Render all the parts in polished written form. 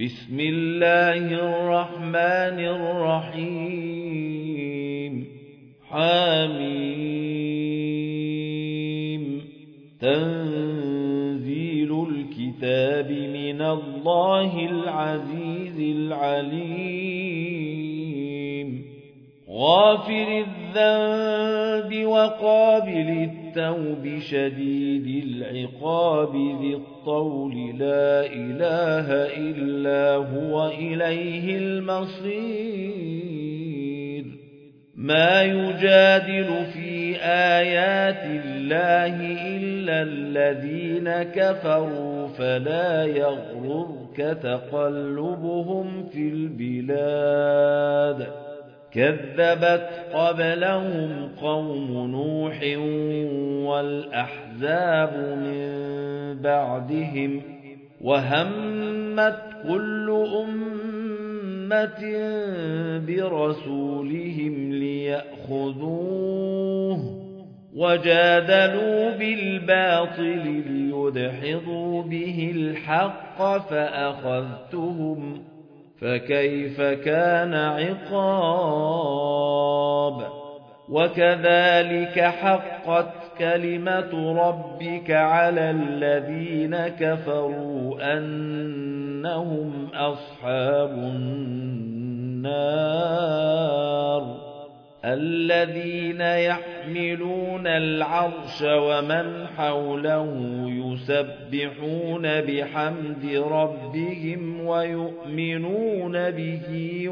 بسم الله الرحمن الرحيم حميم تنزيل الكتاب من الله العزيز العليم غافر الذنب وقابل التوب شديد العقاب ذي الطول لا إله إلا هو إليه المصير ما يجادل في آيات الله إلا الذين كفروا فلا يغررك تقلبهم في البلاد كذبت قبلهم قوم نوح والأحزاب من بعدهم وهمت كل أمة برسولهم ليأخذوه وجادلوا بالباطل ليدحضوا به الحق فأخذتهم فكيف كان عقاب وكذلك حقت كلمة ربك على الذين كفروا أنهم أصحاب النار الذين يحملون العرش ومن حوله يسبحون بحمد ربهم ويؤمنون به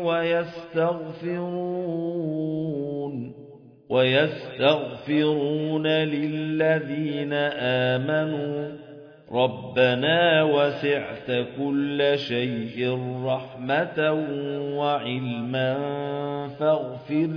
ويستغفرون للذين آمنوا ربنا وسعت كل شيء رحمة وعلما فاغفر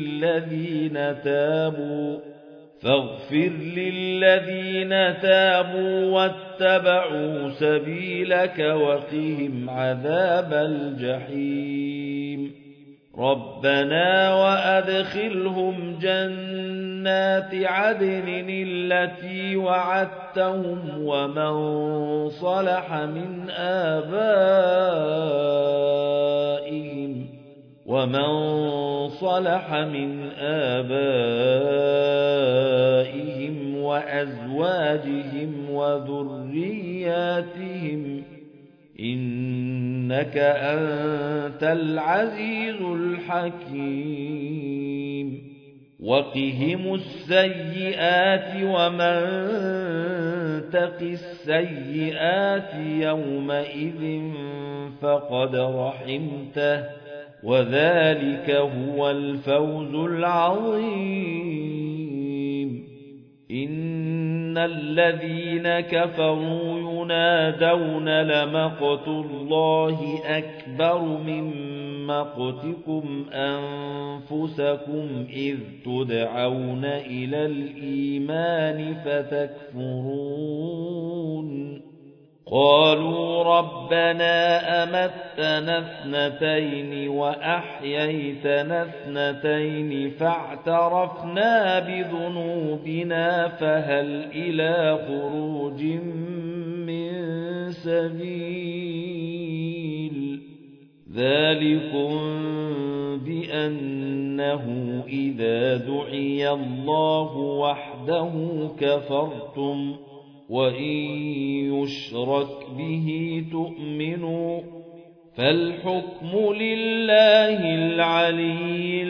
للذين تابوا واتبعوا سبيلك وقهم عذاب الجحيم ربنا وأدخلهم جنات عدن التي وعدتهم ومن صلح من آبائهم وأزواجهم وذرياتهم إنك أنت العزيز الحكيم وقهم السيئات ومن تق السيئات يومئذ فقد رحمته وذلك هو الفوز العظيم إن الذين كفروا ينادون لمقت الله أكبر من مقتكم أنفسكم إذ تدعون إلى الإيمان فتكفرون قالوا ربنا أمتنا اثنتين وأحييتنا اثنتين فاعترفنا بذنوبنا فهل إلى خروج من سبيل ذلكم بأنه إذا دعي الله وحده كفرتم وإن يشرك به تؤمنوا فالحكم لله العلي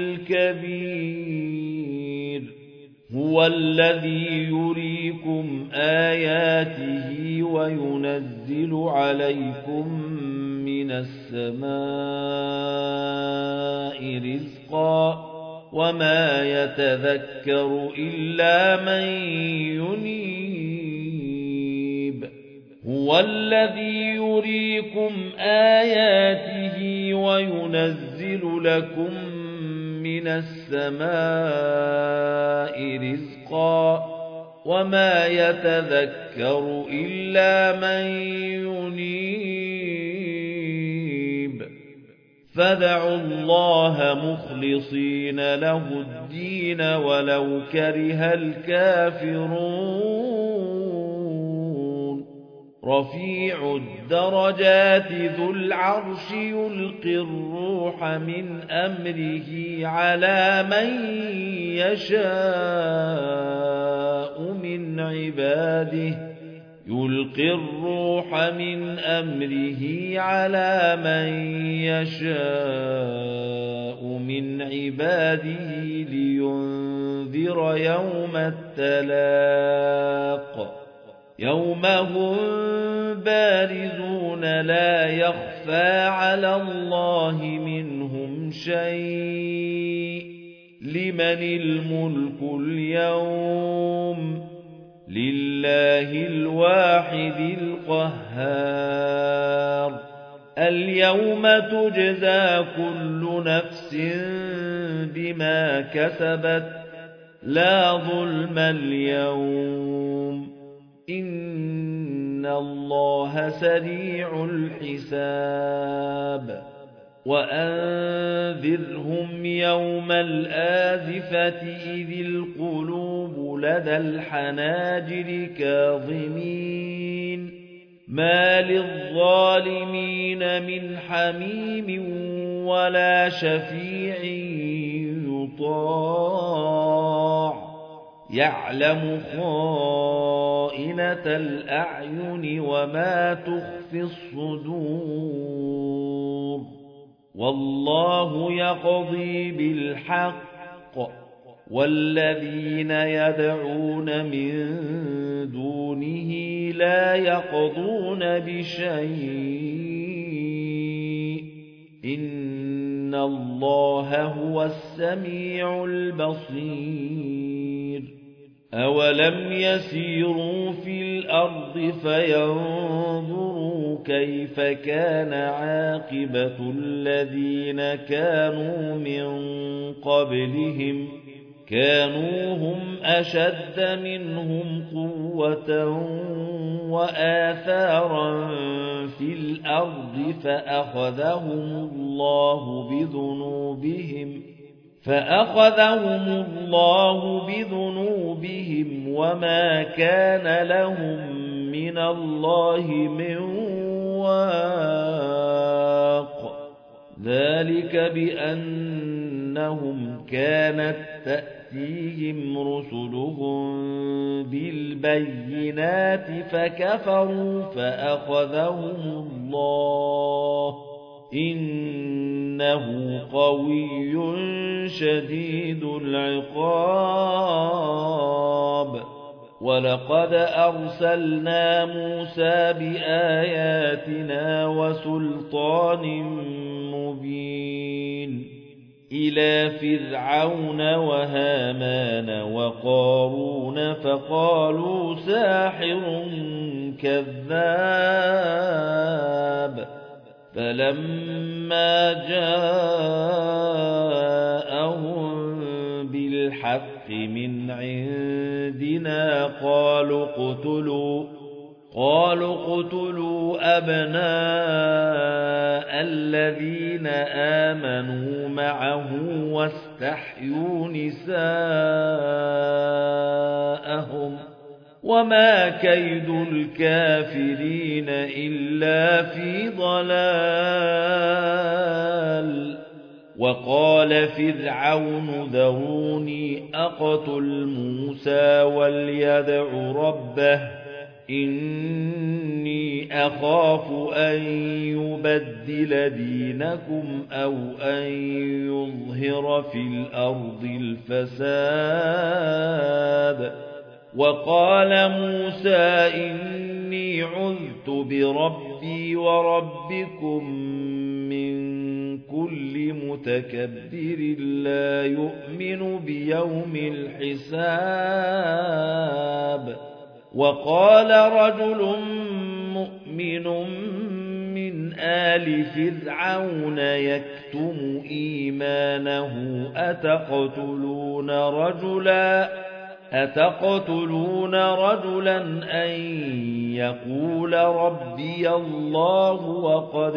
الكبير هو الذي يريكم آياته وينزل عليكم من السماء رزقا وما يتذكر إلا من ينيب هو الذي يريكم آياته وينزل لكم من السماء رزقا وما يتذكر إلا من ينيب فادعوا الله مخلصين له الدين ولو كره الكافرون رفيع الدرجات ذو العرش يلقي الروح من أمره على من يشاء من عباده يلقي الروح من أمره على من يشاء من عباده لينذر يوم التلاق يوم هم بارزون لا يخفى على الله منهم شيء لمن الملك اليوم لله الواحد القهار اليوم تجزى كل نفس بما كسبت لا ظلم اليوم إن الله سريع الحساب وأنذرهم يوم الآزفة إذ القلوب لدى الحناجر كاظمين ما للظالمين من حميم ولا شفيع يطاع يعلم خائنة الأعين وما تخفي الصدور والله يقضي بالحق والذين يدعون من دونه لا يقضون بشيء إن الله هو السميع البصير أولم يسيروا في الأرض فينظروا كيف كان عاقبة الذين كانوا من قبلهم كانوا هم أشد منهم قوة وآثارا في الأرض فأخذهم الله بذنوبهم وما كان لهم من الله من واق ذلك بأنهم كانت تأتيهم رسلهم بالبينات فكفروا فأخذهم الله إنه قوي شديد العقاب ولقد أرسلنا موسى بآياتنا وسلطان مبين إلى فرعون وهامان وقارون فقالوا ساحر كذاب فلما جاءهم بالحق من عندنا قالوا اقتلوا أبناء الذين آمنوا معه واستحيوا نساءهم وما كيد الكافرين إلا في ضلال وقال فرعون ذروني أقتل موسى وليدع ربه إني أخاف أن يبدل دينكم أو أن يظهر في الأرض الفساد وقال موسى إني عذت بربي وربكم من كل متكبر لا يؤمن بيوم الحساب وقال رجل مؤمن من آل فرعون يكتم إيمانه أتقتلون رجلا أن يقول ربي الله وقد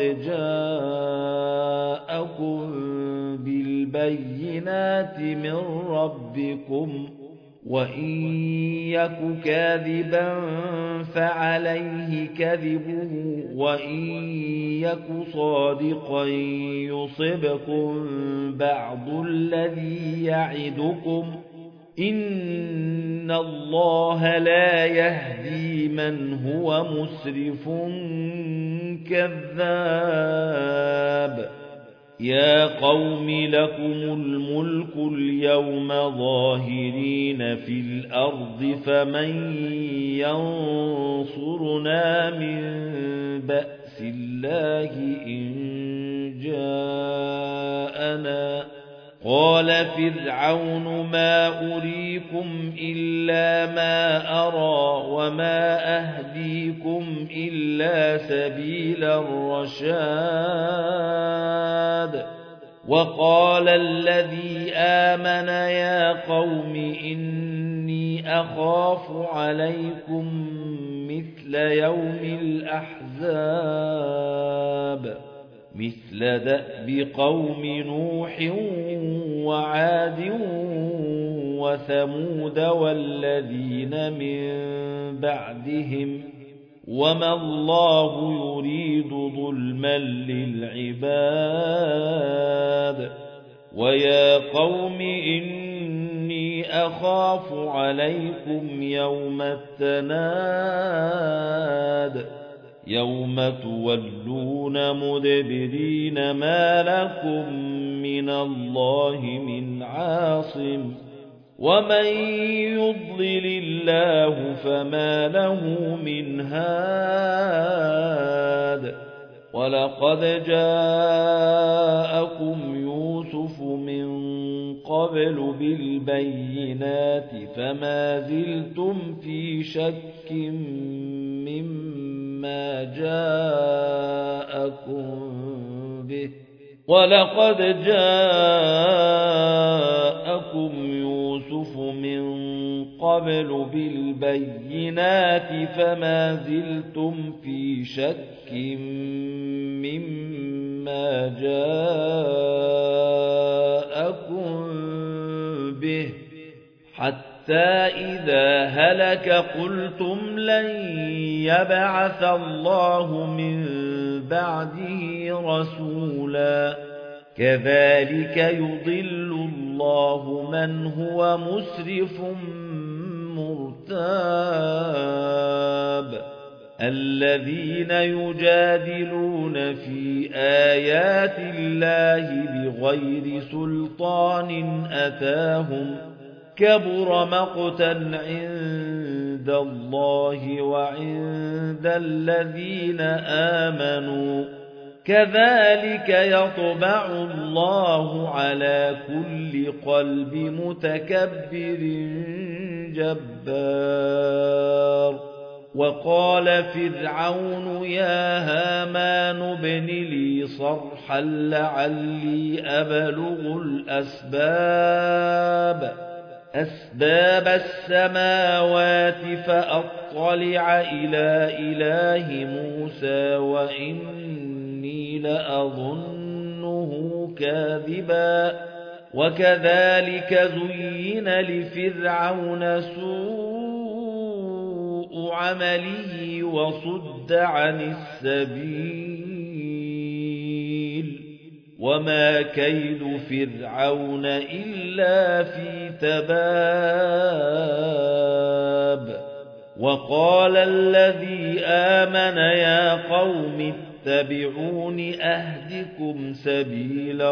جاءكم بالبينات من ربكم وَإِن يَكُ كَاذِبًا فَعَلَيْهِ كَذِبُهُ وَإِن يَكُ صَادِقًا يُصِبْكُم بَعْضُ الَّذِي يَعِدُكُمْ ۖ إِنَّ اللَّهَ لَا يَهْدِي مَنْ هُوَ مُسْرِفٌ كَذَّابٌ يَا قَوْمِ لَكُمُ الْمُلْكُ الْيَوْمَ ظَاهِرِينَ فِي الْأَرْضِ فَمَن يَنصُرُنَا مِن بَأْسِ اللَّهِ إِن جَاءَنَا قَالَ فِرْعَوْنُ مَا أُرِيكُمْ إِلَّا مَا أَرَىٰ وَمَا أَهْدِيكُمْ إِلَّا سَبِيلَ الرَّشَادِ وَقَالَ الَّذِي آمَنَ يَا قَوْمِ إِنِّي أَخَافُ عَلَيْكُمْ مِثْلَ يَوْمِ الْأَحْزَابِ مثل دأب قوم نوح وعاد وثمود والذين من بعدهم وما الله يريد ظلما للعباد ويا قوم إني أخاف عليكم يوم التناد يوم تولون مدبرين ما لكم من الله من عاصم ومن يضلل الله فما له من هاد ولقد جاءكم يوسف من قبل بالبينات فما زلتم في شك مما جاءكم به ولقد جاءكم يوسف من قبل بالبينات فما زلتم في شك مما جاءكم به حتى إذا هلك قلتم لن يبعث الله من بعده رسولا كذلك يضل الله من هو مسرف مرتاب الذين يجادلون في آيات الله بغير سلطان أتاهم كبر مقتا عند الله وعند الذين آمنوا كذلك يطبع الله على كل قلب متكبر جبار وقال فرعون يا هامان ابن لي صرحا لعلي أبلغ أسباب السماوات فأطلع إلى إله موسى وإني لأظنه كاذبا وكذلك زين لفرعون سوء عمله وصد عن السبيل وما كيد فرعون إلا في تباب وقال الذي آمن يا قوم اتبعون أهدكم سبيل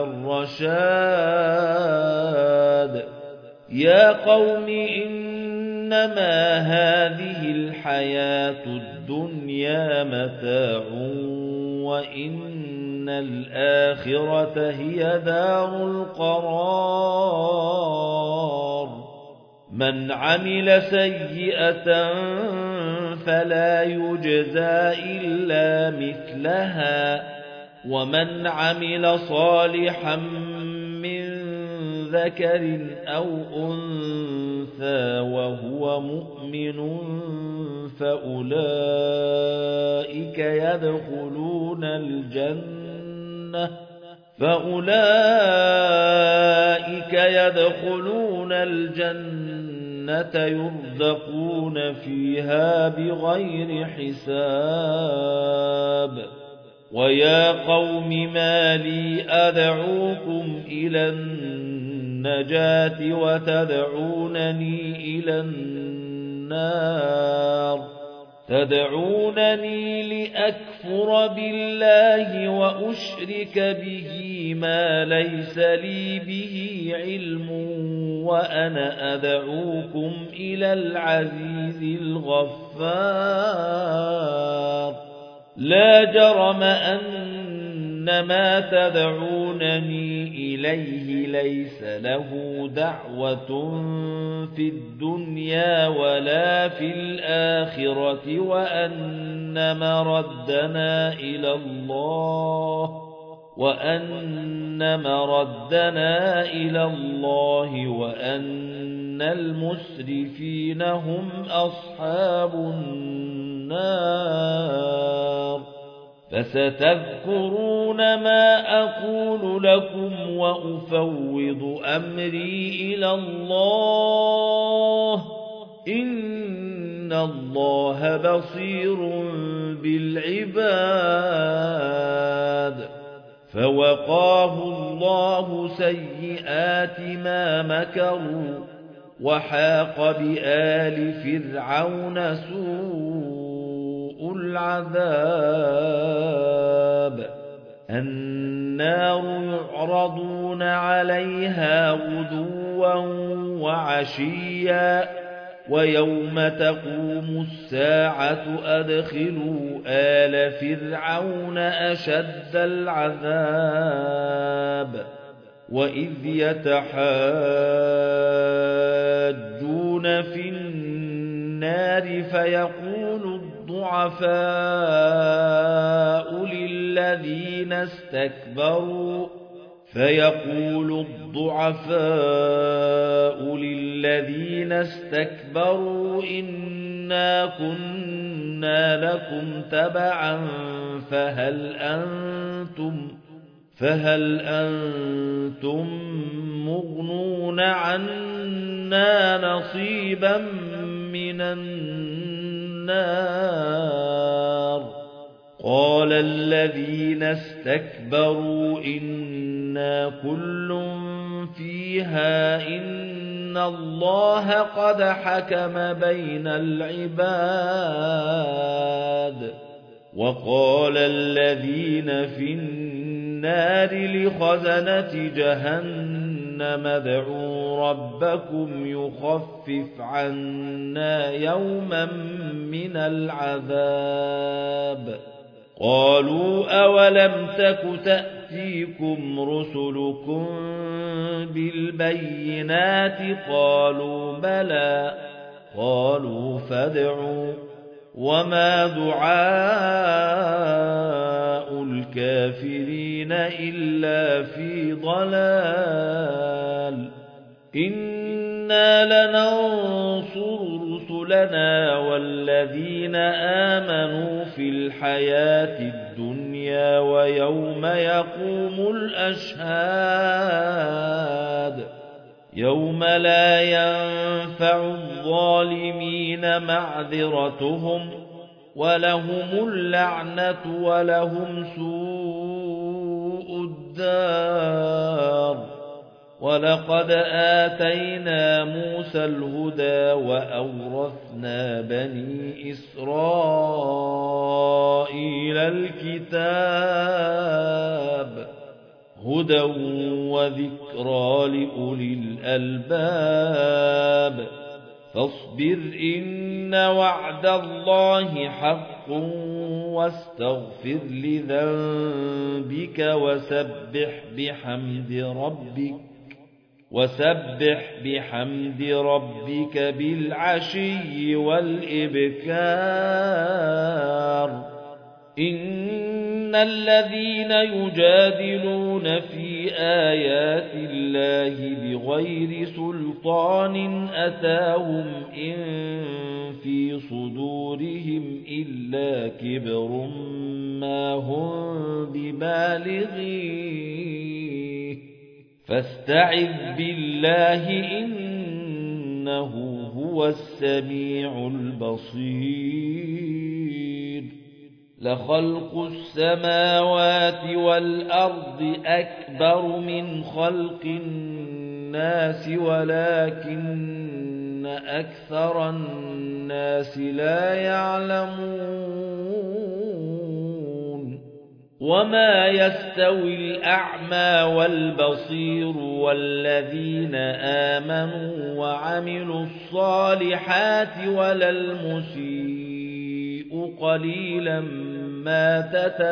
الرشاد يا قوم إنما هذه الحياة الدنيا متاع وإن الآخرة هي دار القرار من عمل سيئة فلا يجزى إلا مثلها ومن عمل صالحا من ذكر أو أنثى وهو مؤمن فأولئك يدخلون الجنة الجنة يرزقون فيها بغير حساب ويا قوم ما لي أدعوكم إلى النجاة وتدعونني إلى النار تدعونني لأكفر بالله وأشرك به ما ليس لي به علم وأنا أدعوكم إلى العزيز الغفار لا جرم أن ما تدعونني إليه ليس له دعوة في الدنيا ولا في الآخرة وأن مردنا إلى الله وأن المسرفين هم أصحاب النار فستذكرون ما أقول لكم وأفوض أمري إلى الله إن الله بصير بالعباد فوقاه الله سيئات ما مكروا وحاق بآل فرعون سوء العذاب النار يعرضون عليها غدوا وعشيا ويوم تقوم الساعة أدخلوا آل فرعون أشد العذاب وإذ يتحاجون في النار فيقول الضعفاء للذين استكبروا إنا كنا لكم تبعا فهل أنتم مغنون عنا نصيبا من النار قال الذين استكبروا إنا كل فيها إن الله قد حكم بين العباد وقال الذين في النار لخزنة جهنم ادعوا ربكم يخفف عنا يوما من العذاب قالوا أولم تك تأتيكم رسلكم بالبينات قالوا بلى قالوا فادعوا وما دعاء الكافرين إلا في ضلال إنا لننصر رسلنا والذين آمنوا في الحياة الدنيا ويوم يقوم الأشهاد يوم لا ينفع الظالمين معذرتهم ولهم اللعنة ولهم سوء الدار ولقد آتينا موسى الهدى وأورثنا بني إسرائيل الكتاب هدى وذكرى لأولي الألباب فاصبر إن وعد الله حق واستغفر لذنبك وسبح بحمد ربك بالعشي والإبكار إن الذين يجادلون في آيات الله بغير سلطان أتاهم إن في صدورهم إلا كبر ما هم ببالغيه فاستعذ بالله إنه هو وهو السميع البصير لخلق السماوات والأرض أكبر من خلق الناس ولكن أكثر الناس لا يعلمون وما يستوي الأعمى والبصير والذين آمنوا وعملوا الصالحات ولا المسيء قليلا ما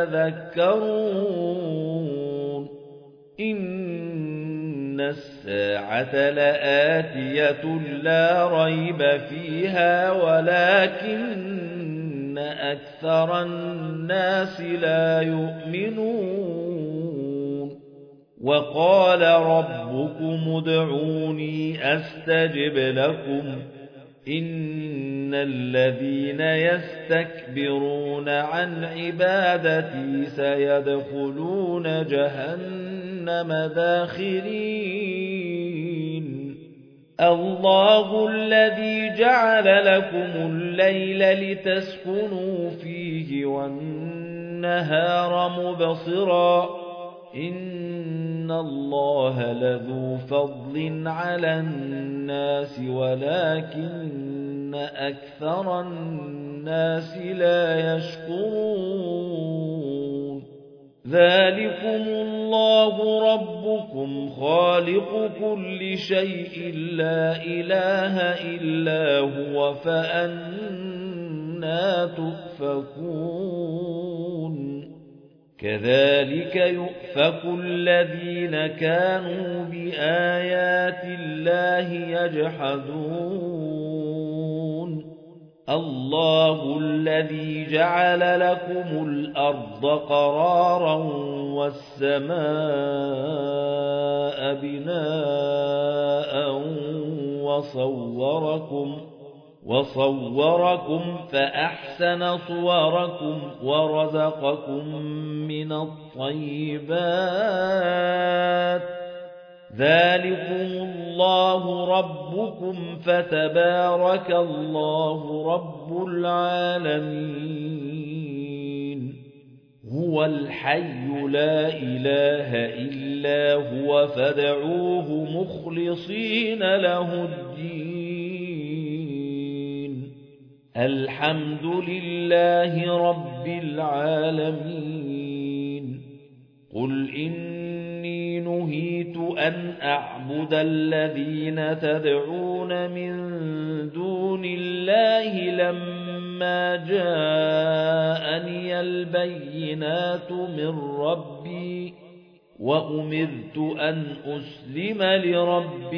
تتذكرون إن الساعة لآتية لا ريب فيها ولكن أكثر الناس لا يؤمنون وقال ربكم ادعوني أستجب لكم إن الذين يستكبرون عن عبادتي سيدخلون جهنم داخرين الله الذي جعل لكم الليل لتسكنوا فيه والنهار مبصرا إن الله لذو فضل على الناس ولكن أكثر الناس لا يشكرون ذلكم الله ربكم خالق كل شيء لا إله إلا هو فأنى تؤفكون كذلك يؤفك الذين كانوا بآيات الله يجحدون الله الذي جعل لكم الأرض قرارا والسماء بناء وصوركم فأحسن صوركم ورزقكم من الطيبات ذلكم الله ربكم فتبارك الله رب العالمين هو الحي لا إله إلا هو فادعوه مخلصين له الدين الحمد لله رب العالمين قل إني نهيت أن أعبد الذين تدعون من دون الله لما جاءني البينات من ربي وأمرت أن أسلم لرب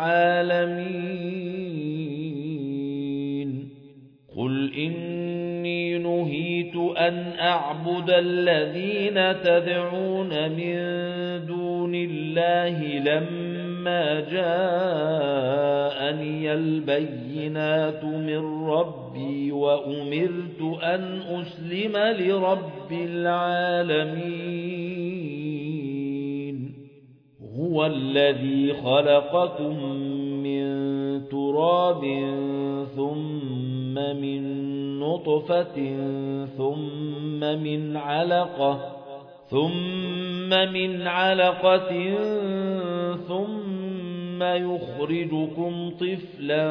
العالمين قل إني نهيت أن أعبد الذين تدعون من دون الله لما جاءني البينات من ربي وأمرت أن أسلم لرب العالمين هو الذي خلقكم من تراب ثم من نطفة ثم من علقة ثم يخرجكم طفلا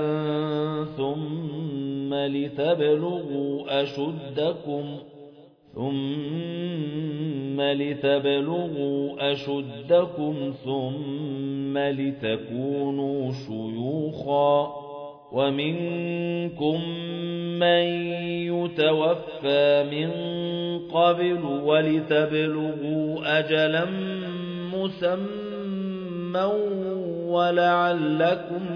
ثم لتبلغوا أشدكم ثم لتكونوا شيوخا ومنكم من يتوفى من قبل ولتبلغوا أجلا مسمى ولعلكم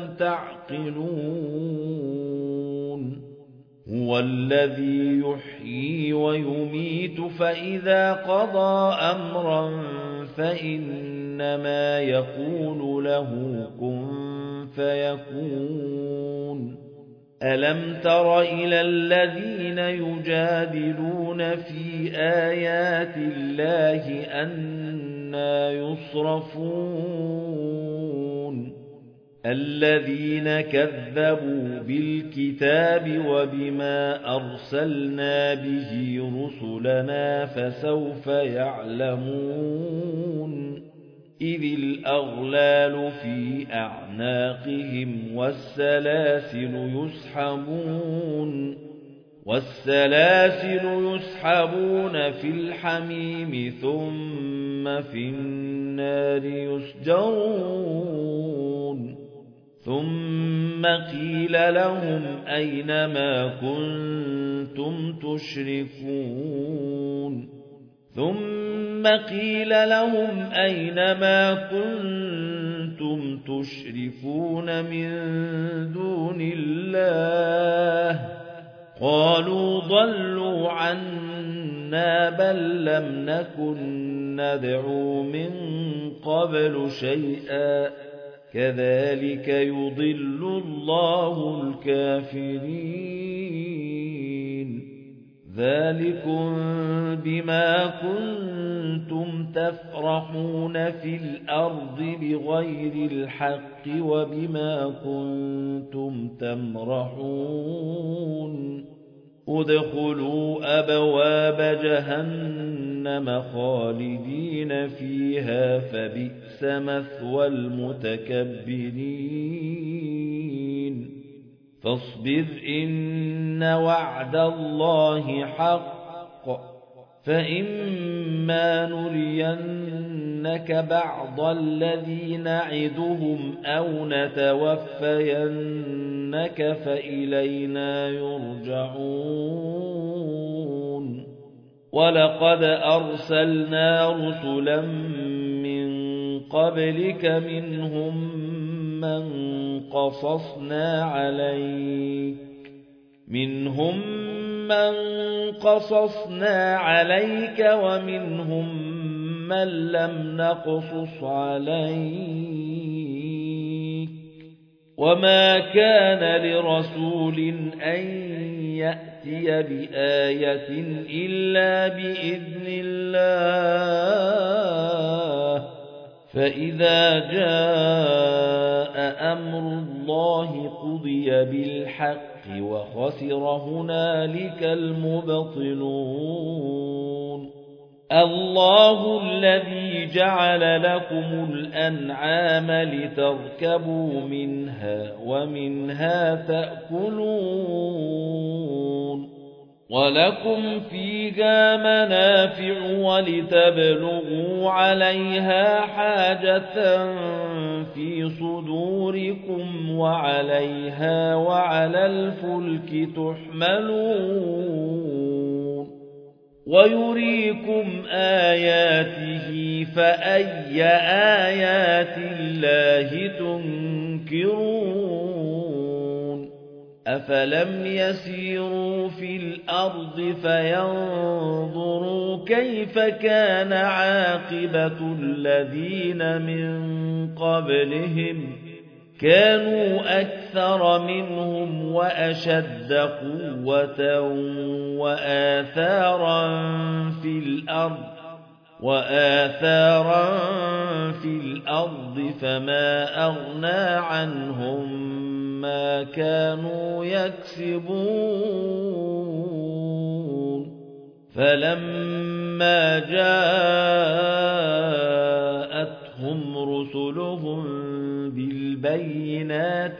تعقلون هو الذي يحيي ويميت فإذا قضى أمرا فإنما يقول له كن فيكون ألم تر إلى الذين يجادلون في آيات الله أنى يصرفون الذين كذبوا بالكتاب وبما أرسلنا به رسلنا فسوف يعلمون إذ الأغلال في أعناقهم والسلاسل يسحبون في الحميم ثم في النار يسجرون ثم قيل لهم أين ما كنتم تشركون من دون الله قالوا ضلوا عنا بل لم نكن ندعو من قبل شيئا كذلك يضل الله الكافرين ذلكم بما كنتم تفرحون في الأرض بغير الحق وبما كنتم تمرحون ادخلوا أبواب جهنم خالدين فيها فبئس مثوى المتكبرين فاصبر إن وعد الله حق فإما نرينك بعض الذي نعدهم أو نتوفينك فإلينا يرجعون ولقد أرسلنا رسلا من قبلك منهم من قصصنا عليك ومنهم من لم نقصص عليك وما كان لرسول أن يأتي بآية إلا بإذن الله فإذا جاء أمر الله قضي بالحق وخسر هنالك المبطلون الله الذي جعل لكم الأنعام لتركبوا منها ومنها تأكلون ولكم فيها منافع ولتبلغوا عليها حاجة في صدوركم وعليها وعلى الفلك تحملون ويريكم آياته فأي آيات الله تنكرون أفلم يسيروا في الأرض فينظروا كيف كان عاقبة الذين من قبلهم كانوا أكثر منهم وأشد قوة وآثارا في الأرض فما أغنى عنهم ما كانوا يكسبون فلما جاءتهم رسلهم بالبينات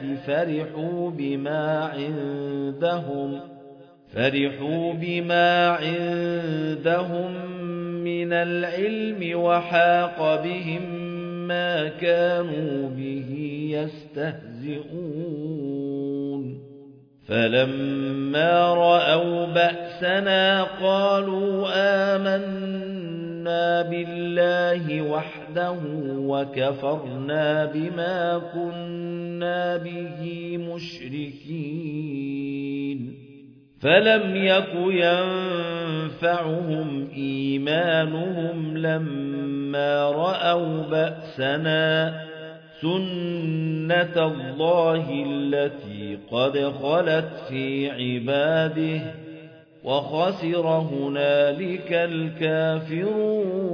فرحوا بما عندهم من العلم وحاق بهم ما كانوا به يستهزئون فلما رأوا بأسنا قالوا آمنا بالله وحده وكفرنا بما كنا به مشركين فلم يك ينفعهم إيمانهم لما رأوا بأسنا سنة الله التي قد خلت في عباده وخسر هنالك الكافرون